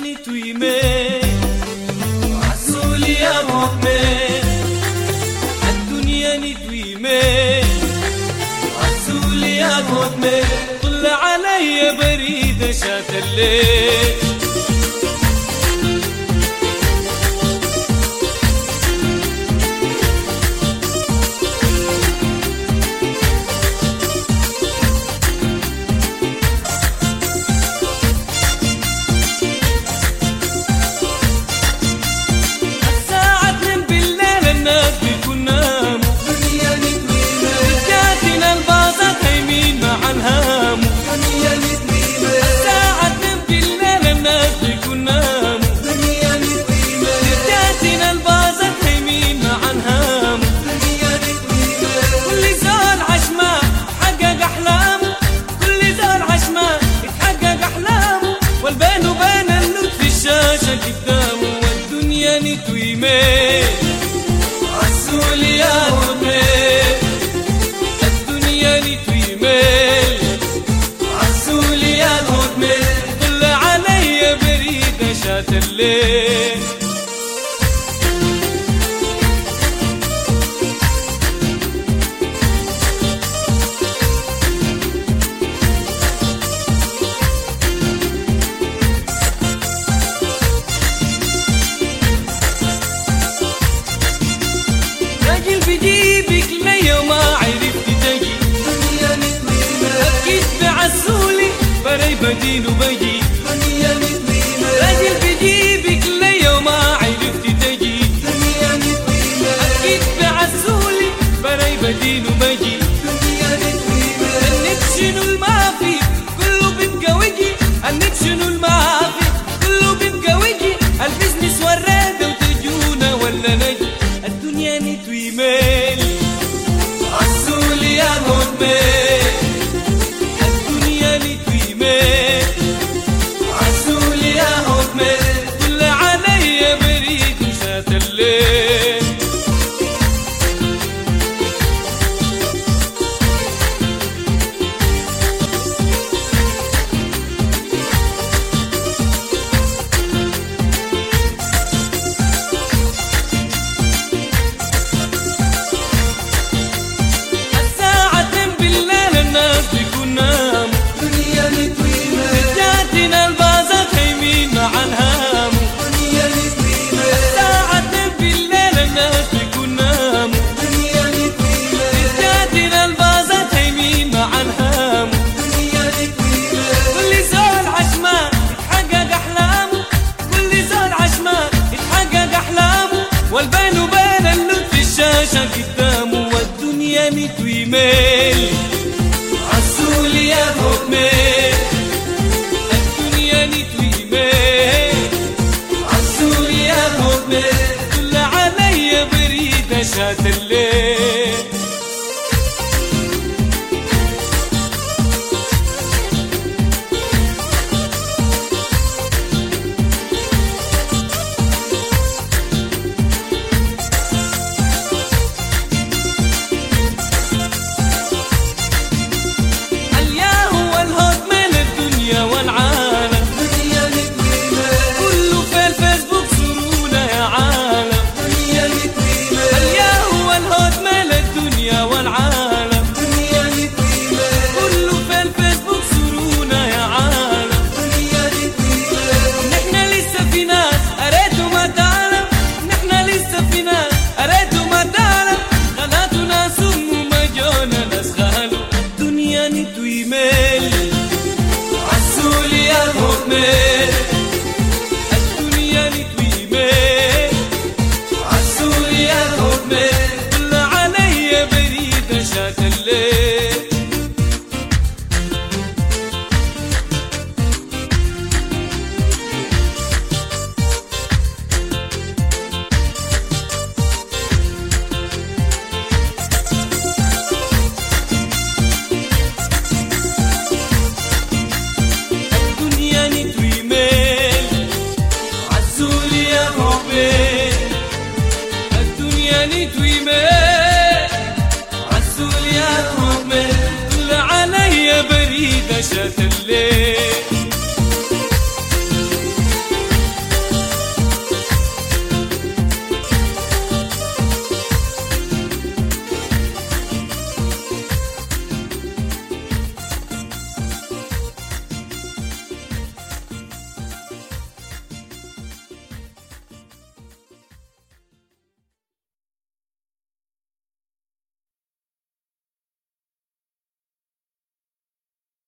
تويمين عسولي يا مؤمن الدنيا نتويمين عسولي يا مؤمن طل علي بريدة شات الليل عسولي يا مؤمن الدنيا نتويمين عسولي يا مؤمن طل علي بريدة شات الليل بجيبك ليا ما عرفت تجي أكيد بعسولي بري بدين وبجي راجل بجيبك ليا وما عرفت تجي أكيد بعسولي بري بدين وبجي النت شنو الما في كله بيبقى وجي النت شنو الما في كله بيبقى وجي البزنس والرادة وتجونا ولا نجي الدنيا نتويمين عسولي يا مؤمن الدنيا نتويمين عسولي يا مؤمن طل علي بريد شات الليل والبين وبين اللطف الشاشة قدامه والدنيا نتويمين عسولي يا مؤمن الدنيا نتويمين عسولي يا مؤمن طل علي بريدة شات الليل عسولي يا مؤمن